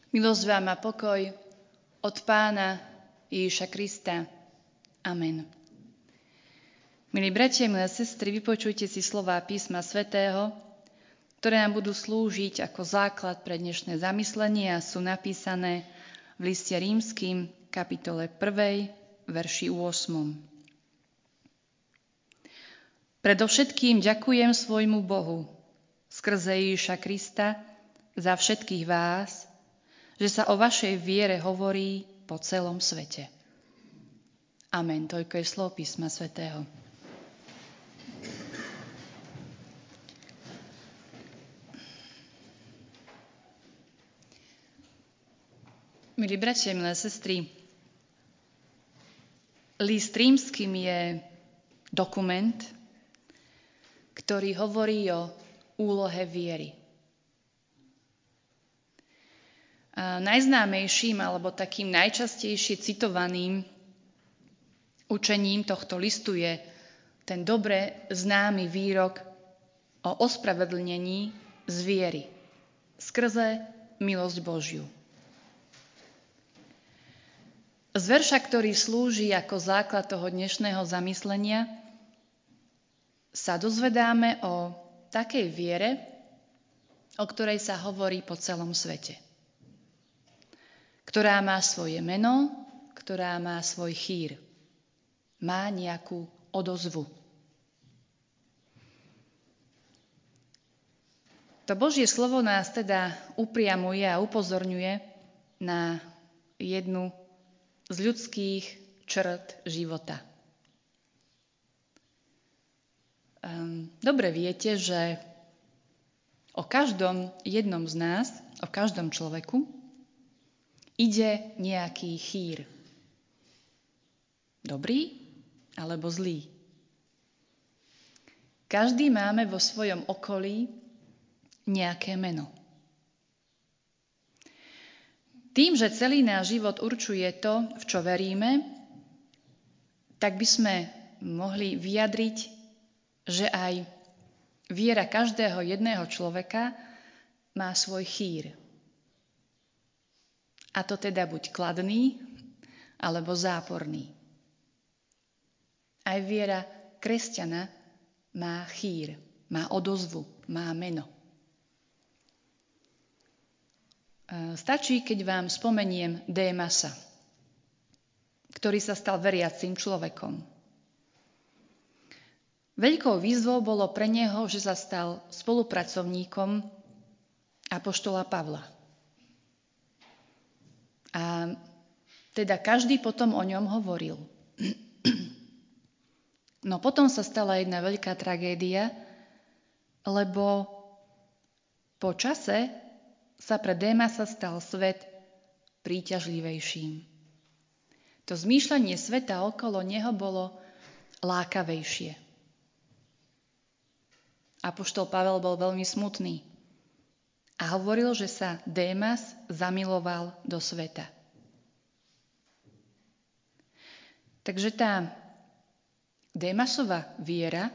Milosť vám a pokoj od Pána Ježiša Krista. Amen. Milí bratia, milé sestry, vypočujte si slová písma svätého, ktoré nám budú slúžiť ako základ pre dnešné zamyslenie a sú napísané v liste Rímskym, kapitole 1, verši 8. Predovšetkým ďakujem svojmu Bohu skrze Ježiša Krista za všetkých vás, že sa o vašej viere hovorí po celom svete. Amen. Toľko je slov písma svätého. Milí bratia, milé sestry, list Rímskym je dokument, ktorý hovorí o úlohe viery. A najznámejším alebo takým najčastejšie citovaným učením tohto listu je ten dobre známy výrok o ospravedlnení z viery skrze milosť Božiu. Z verša, ktorý slúži ako základ toho dnešného zamyslenia, sa dozvedáme o takej viere, o ktorej sa hovorí po celom svete. Ktorá má svoje meno, ktorá má svoj chýr. Má nejakú odozvu. To Božie slovo nás teda upriamuje a upozorňuje na jednu z ľudských črt života. Dobre viete, že o každom jednom z nás, o každom človeku, ide nejaký chýr. Dobrý alebo zlý. Každý máme vo svojom okolí nejaké meno. Tým, že celý náš život určuje to, v čo veríme, tak by sme mohli vyjadriť, že aj viera každého jedného človeka má svoj chýr. A to teda buď kladný, alebo záporný. Aj viera kresťana má chýr, má odozvu, má meno. Stačí, keď vám spomeniem Démasa, ktorý sa stal veriacím človekom. Veľkou výzvou bolo pre neho, že sa stal spolupracovníkom apoštola Pavla. A teda každý potom o ňom hovoril. No potom sa stala jedna veľká tragédia, lebo po čase sa pre Démasa stal svet príťažlivejším. To zmýšľanie sveta okolo neho bolo lákavejšie. Apoštol Pavel bol veľmi smutný a hovoril, že sa Démas zamiloval do sveta. Takže tá Démasova viera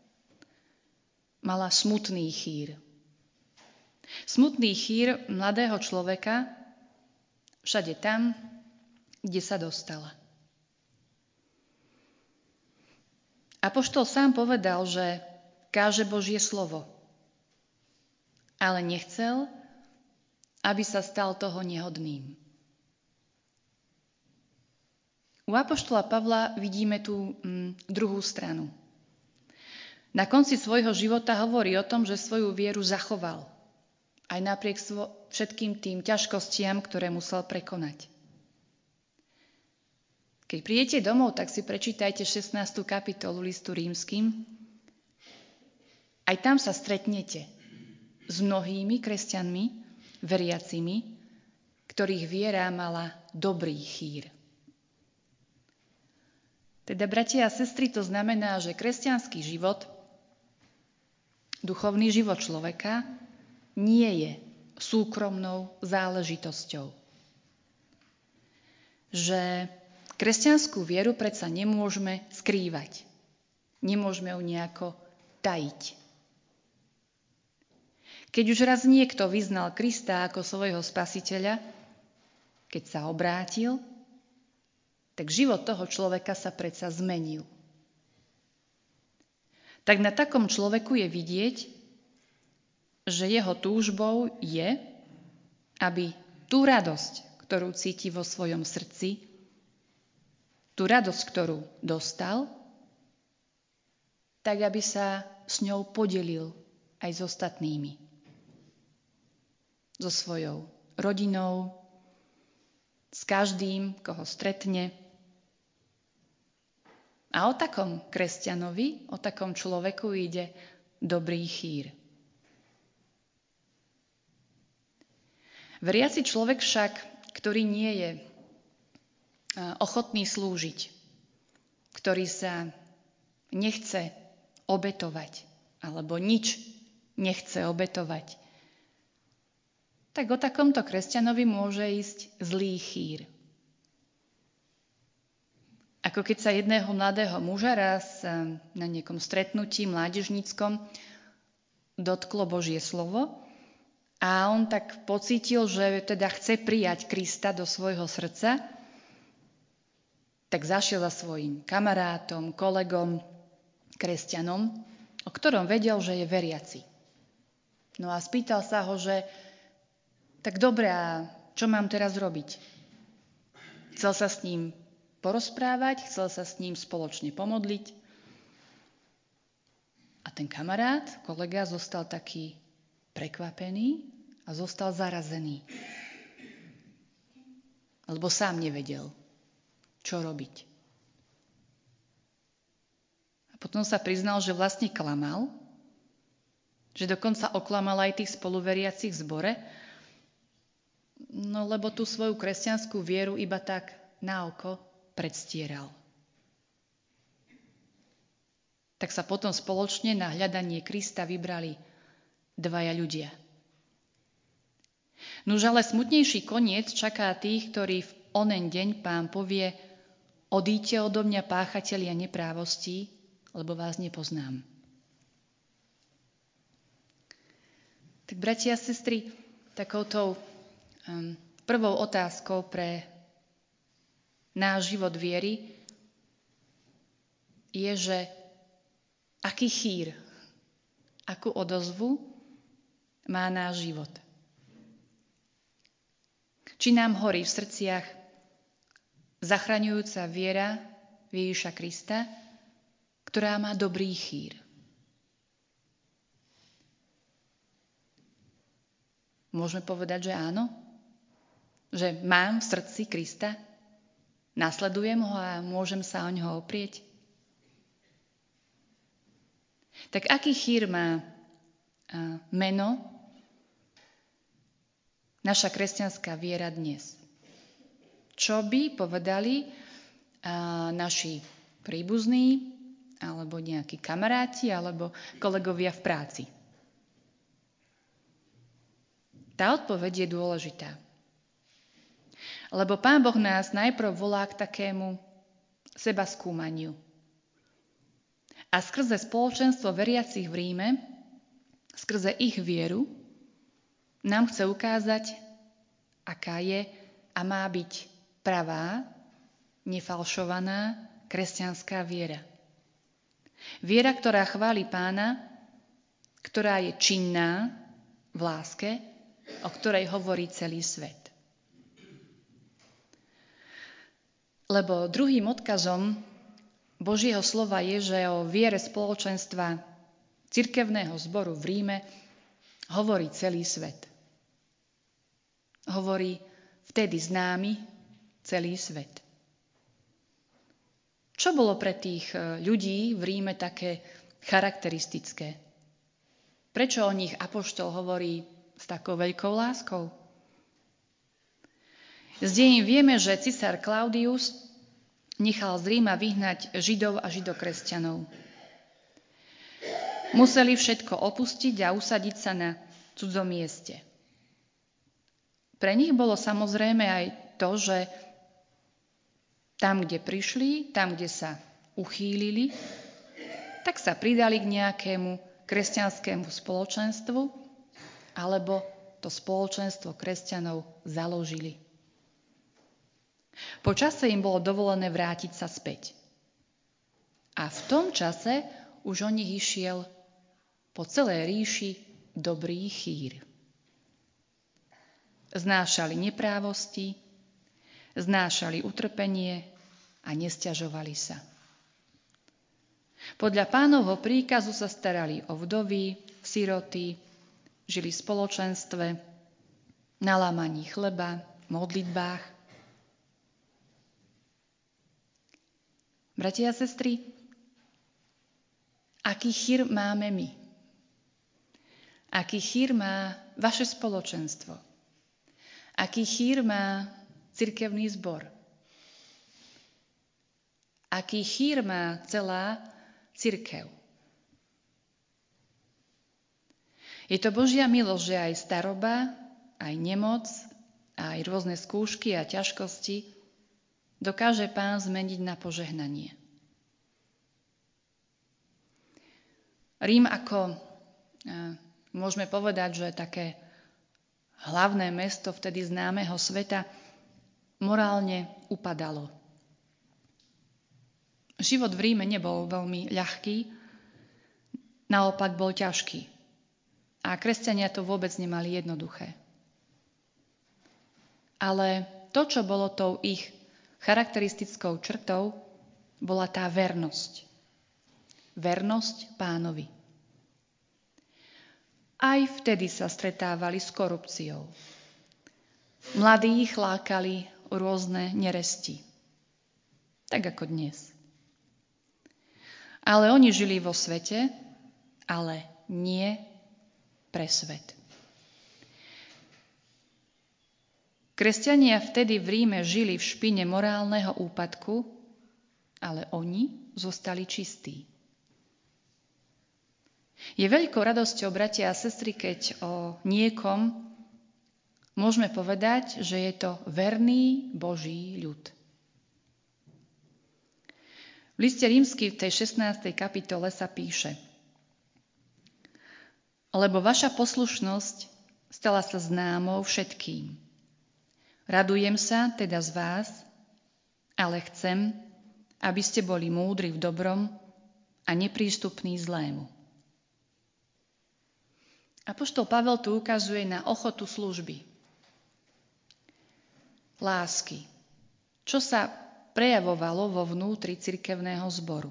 mala smutný chýr. Smutný chýr mladého človeka všade tam, kde sa dostala. Apoštol sám povedal, že káže Božie slovo, ale nechcel, aby sa stal toho nehodným. U apoštola Pavla vidíme tú druhú stranu. Na konci svojho života hovorí o tom, že svoju vieru zachoval, aj napriek všetkým tým ťažkostiam, ktoré musel prekonať. Keď prídete domov, tak si prečítajte 16. kapitolu listu Rímskym. Aj tam sa stretnete s mnohými kresťanmi, veriacimi, ktorých viera mala dobrý chýr. Teda, bratia a sestry, to znamená, že kresťanský život, duchovný život človeka, nie je súkromnou záležitosťou. Že kresťanskú vieru predsa nemôžeme skrývať. Nemôžeme ju nejako tajiť. Keď už raz niekto vyznal Krista ako svojho spasiteľa, keď sa obrátil, tak život toho človeka sa predsa zmenil. Tak na takom človeku je vidieť, že jeho túžbou je, aby tú radosť, ktorú cíti vo svojom srdci, tú radosť, ktorú dostal, tak aby sa s ňou podelil aj s ostatnými. So svojou rodinou, s každým, koho stretne. A o takom kresťanovi, o takom človeku ide dobrý chýr. Veriaci človek však, ktorý nie je ochotný slúžiť, ktorý sa nechce obetovať, alebo nič nechce obetovať, tak o takomto kresťanovi môže ísť zlý chýr. Ako keď sa jedného mladého muža raz na niekom stretnutí mládežníckom dotklo Božie slovo a on tak pocítil, že teda chce prijať Krista do svojho srdca, tak zašiel za svojím kamarátom, kolegom, kresťanom, o ktorom vedel, že je veriaci. No a spýtal sa ho, že tak dobre, a čo mám teraz robiť? Chcel sa s ním porozprávať, chcel sa s ním spoločne pomodliť. A ten kamarát, kolega, zostal taký prekvapený a zostal zarazený. Lebo sám nevedel, čo robiť. A potom sa priznal, že vlastne klamal, že dokonca oklamal aj tých spoluveriacich v zbore, no lebo tú svoju kresťanskú vieru iba tak na oko predstieral. Tak sa potom spoločne na hľadanie Krista vybrali dvaja ľudia. Nuž ale smutnejší koniec čaká tých, ktorí v onen deň Pán povie: odíďte odo mňa, páchatelia neprávostí, lebo vás nepoznám. Tak bratia a sestry, takouto prvou otázkou pre náš život viery je, že aký chýr, akú odozvu má náš život. Či nám horí v srdciach zachraňujúca viera v Ježiša Krista, ktorá má dobrý chýr. Môžeme povedať, že áno? Že mám v srdci Krista? Nasledujem ho a môžem sa o ňoho oprieť? Tak aký chýr má meno naša kresťanská viera dnes? Čo by povedali naši príbuzní, alebo nejakí kamaráti, alebo kolegovia v práci? Tá odpoveď je dôležitá. Lebo Pán Boh nás najprv volá k takému sebaskúmaniu. A skrze spoločenstvo veriacich v Ríme, skrze ich vieru, nám chce ukázať, aká je a má byť pravá, nefalšovaná kresťanská viera. Viera, ktorá chváli Pána, ktorá je činná v láske, o ktorej hovorí celý svet. Lebo druhým odkazom Božieho slova je, že o viere spoločenstva cirkevného zboru v Ríme hovorí celý svet. Hovorí vtedy známy celý svet. Čo bolo pre tých ľudí v Ríme také charakteristické? Prečo o nich apoštol hovorí s takou veľkou láskou? Z dejín vieme, že cisár Klaudius nechal z Ríma vyhnať Židov a židokresťanov. Museli všetko opustiť a usadiť sa na cudzom mieste. Pre nich bolo samozrejme aj to, že tam, kde prišli, tam, kde sa uchýlili, tak sa pridali k nejakému kresťanskému spoločenstvu alebo to spoločenstvo kresťanov založili. Po čase im bolo dovolené vrátiť sa späť. A v tom čase už o nich išiel po celej ríši dobrý chýr. Znášali neprávosti, znášali utrpenie a nesťažovali sa. Podľa Pánovho príkazu sa starali o vdovy, siroty, žili v spoločenstve, na lámaní chleba, modlitbách. Bratia a sestry, aký chýr máme my? Aký chýr má vaše spoločenstvo? Aký chýr má cirkevný zbor? Aký chýr má celá cirkev? Je to Božia milosť, že aj staroba, aj nemoc, aj rôzne skúšky a ťažkosti dokáže Pán zmeniť na požehnanie. Rím ako, môžeme povedať, že také hlavné mesto vtedy známeho sveta, morálne upadalo. Život v Ríme nebol veľmi ľahký, naopak bol ťažký. A kresťania to vôbec nemali jednoduché. Ale to, čo bolo tou ich charakteristickou črtou, bola tá vernosť. Vernosť Pánovi. Aj vtedy sa stretávali s korupciou. Mladí ich lákali rôzne neresti. Tak ako dnes. Ale oni žili vo svete, ale nie pre svet. Kresťania vtedy v Ríme žili v špine morálneho úpadku, ale oni zostali čistí. Je veľkou radosťou, bratia a sestry, keď o niekom môžeme povedať, že je to verný Boží ľud. V liste Rímskym v tej 16. kapitole sa píše: Lebo vaša poslušnosť stala sa známou všetkým. Radujem sa teda z vás, ale chcem, aby ste boli múdri v dobrom a neprístupní zlému. Apoštol Pavel tu ukazuje na ochotu služby, lásky, čo sa prejavovalo vo vnútri cirkevného zboru.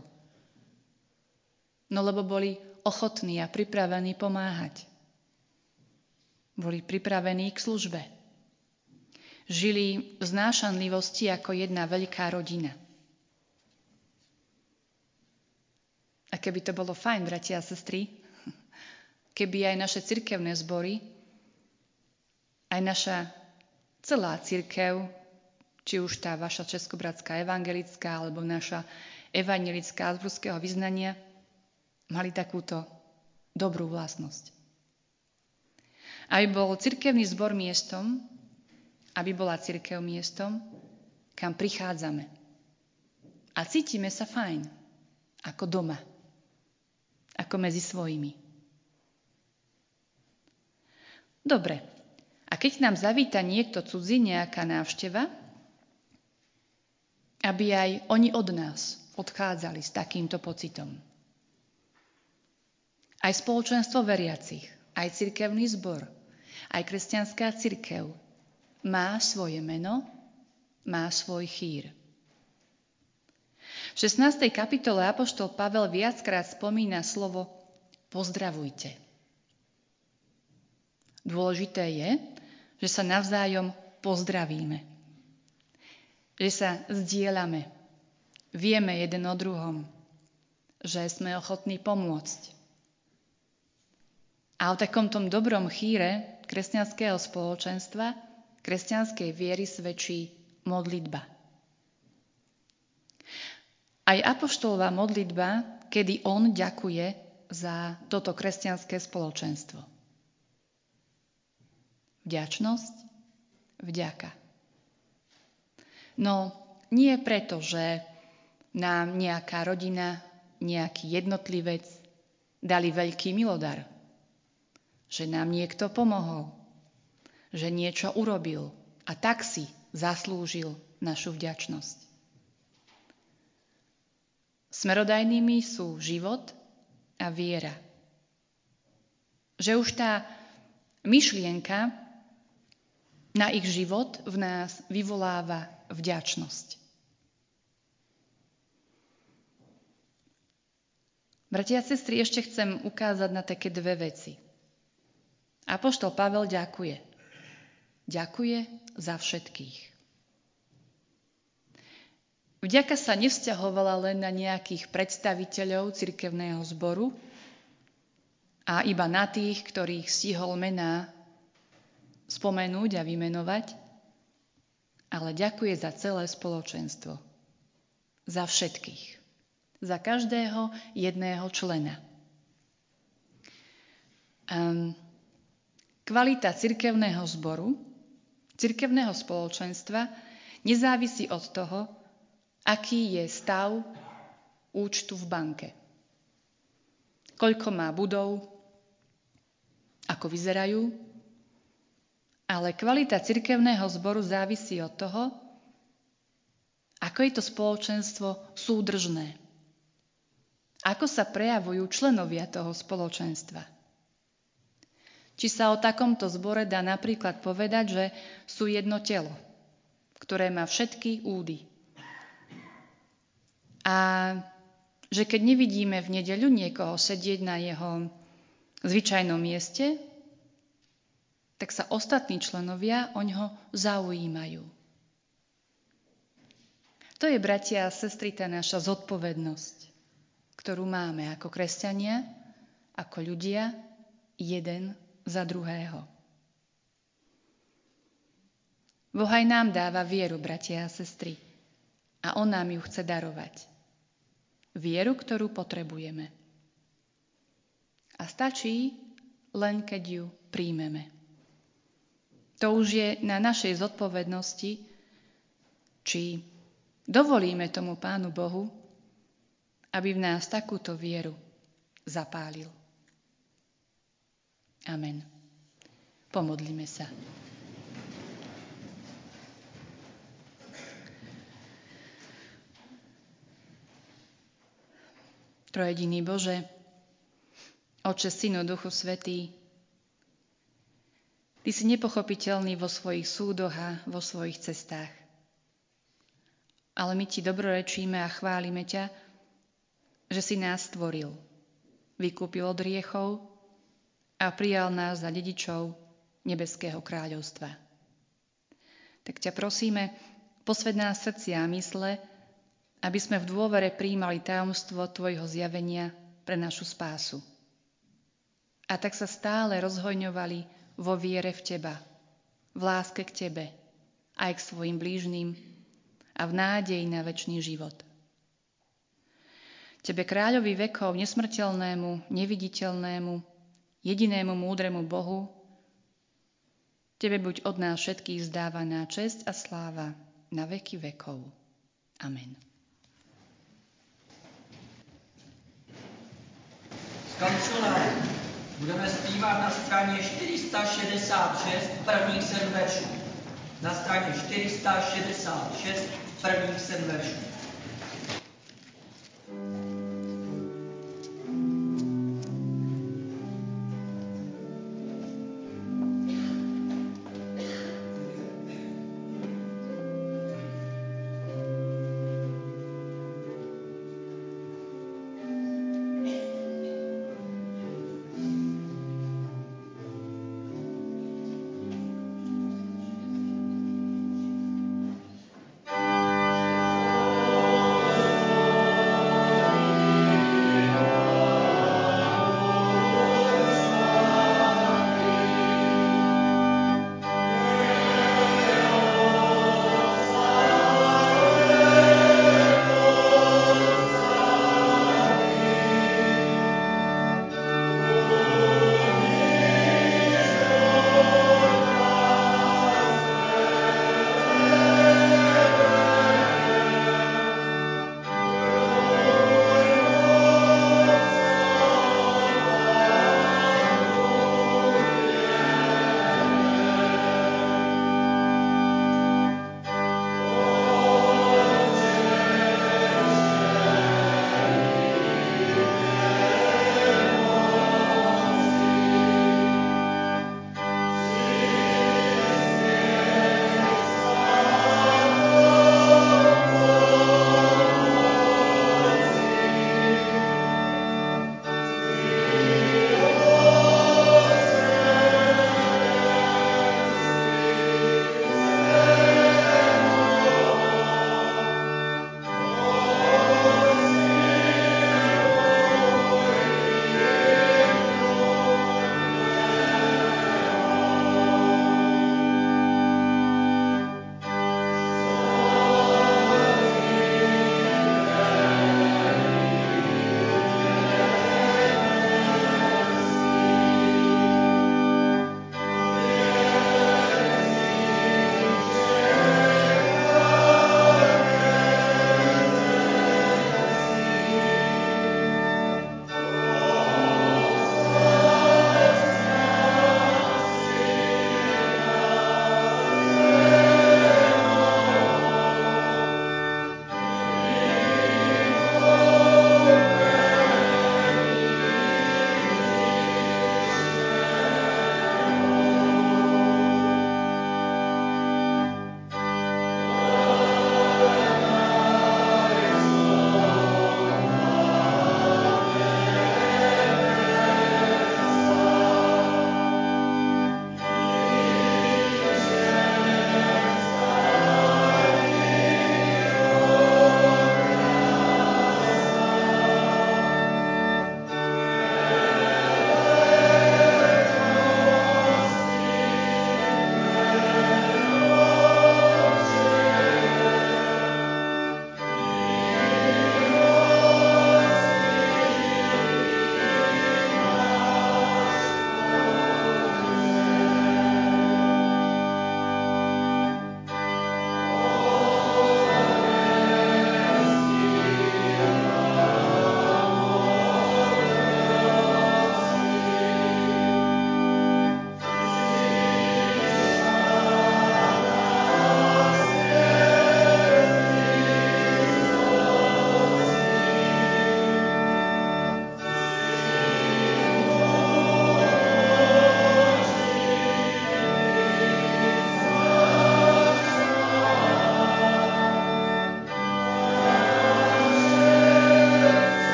No lebo boli ochotní a pripravení pomáhať. Boli pripravení k službe. Žili v znášanlivosti ako jedna veľká rodina. A keby to bolo fajn, bratia a sestry, keby aj naše cirkevné zbory, aj naša celá cirkev, či už tá vaša českobratská evangelická, alebo naša evangelická z ruského vyznania, mali takúto dobrú vlastnosť. Aby bol cirkevný zbor miestom, aby bola cirkev miestom, kam prichádzame. A cítime sa fajn, ako doma, ako medzi svojimi. Dobre, a keď nám zavíta niekto cudzí, nejaká návšteva, aby aj oni od nás odchádzali s takýmto pocitom. Aj spoločenstvo veriacich, aj cirkevný zbor, aj kresťanská cirkev má svoje meno, má svoj chýr. V 16. kapitole apoštol Pavel viackrát spomína slovo pozdravujte. Dôležité je, že sa navzájom pozdravíme. Že sa zdieľame. Vieme jeden o druhom. Že sme ochotní pomôcť. A o takom tom dobrom chýre kresťanského spoločenstva, kresťanskej viery svedčí modlitba. Aj apoštolová modlitba, kedy on ďakuje za toto kresťanské spoločenstvo. Vďačnosť, vďaka. No, nie preto, že nám nejaká rodina, nejaký jednotlivec dali veľký milodar, že nám niekto pomohol, že niečo urobil a tak si zaslúžil našu vďačnosť. Smerodajnými sú život a viera. Že už tá myšlienka na ich život v nás vyvoláva vďačnosť. Bratia a sestry, ešte chcem ukázať na také dve veci. Apoštol Pavel ďakuje. Ďakuje za všetkých. Vďaka sa nevzťahovala len na nejakých predstaviteľov cirkevného zboru a iba na tých, ktorých stihol mená spomenúť a vymenovať, ale ďakuje za celé spoločenstvo. Za všetkých. Za každého jedného člena. Kvalita cirkevného zboru, cirkevného spoločenstva nezávisí od toho, aký je stav účtu v banke. Koľko má budov, ako vyzerajú, ale kvalita cirkevného zboru závisí od toho, ako je to spoločenstvo súdržné. Ako sa prejavujú členovia toho spoločenstva. Či sa o takomto zbore dá napríklad povedať, že sú jedno telo, ktoré má všetky údy. A že keď nevidíme v nedeľu niekoho sedieť na jeho zvyčajnom mieste, tak sa ostatní členovia oňho zaujímajú. To je, bratia a sestry, tá naša zodpovednosť, ktorú máme ako kresťania, ako ľudia, jeden za druhého. Boh aj nám dáva vieru, bratia a sestry, a on nám ju chce darovať. Vieru, ktorú potrebujeme. A stačí len, keď ju príjmeme. To už je na našej zodpovednosti, či dovolíme tomu Pánu Bohu, aby v nás takúto vieru zapálil. Amen. Pomodlíme sa. Trojediný Bože, Otče, Synu, Duchu Svätý, Ty si nepochopiteľný vo svojich súdoch a vo svojich cestách. Ale my Ti dobrorečíme a chválime ťa, že si nás stvoril, vykúpil od hriechov a prijal nás za dedičov nebeského kráľovstva. Tak ťa prosíme, posväť nás srdcia a mysle, aby sme v dôvere prijímali tajomstvo Tvojho zjavenia pre našu spásu. A tak sa stále rozhojňovali vo viere v Teba, v láske k Tebe, aj k svojim blížnym a v nádeji na večný život. Tebe, kráľovi vekov, nesmrteľnému, neviditeľnému, jedinému múdremu Bohu, Tebe buď od nás všetkých vzdávaná česť a sláva na veky vekov. Amen. Z kanceláře budeme zpívat na straně 466 prvních 7 veršů. Na straně 466 prvních 7 veršů.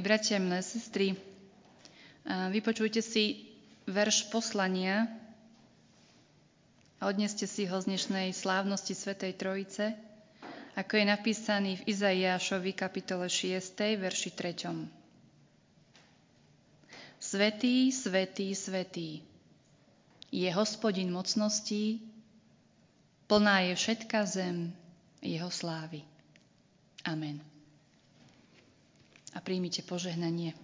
bratia, milé sestry, vypočujte si verš poslania a odneste si ho z dnešnej slávnosti Svätej Trojice, ako je napísaný v Izaiášovi kapitole 6, verši 3. Svätý, svätý, svätý je Hospodin mocností, plná je všetka zem jeho slávy. Amen. A príjmite požehnanie.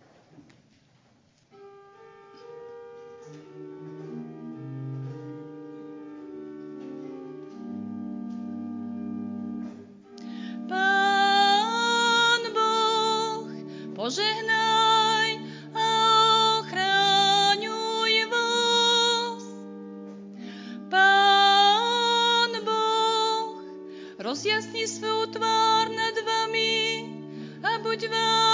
Pán Boh, požehnaj a ochraňuj vás. Pán Boh, rozjasni svou tvár nad vami a buď vám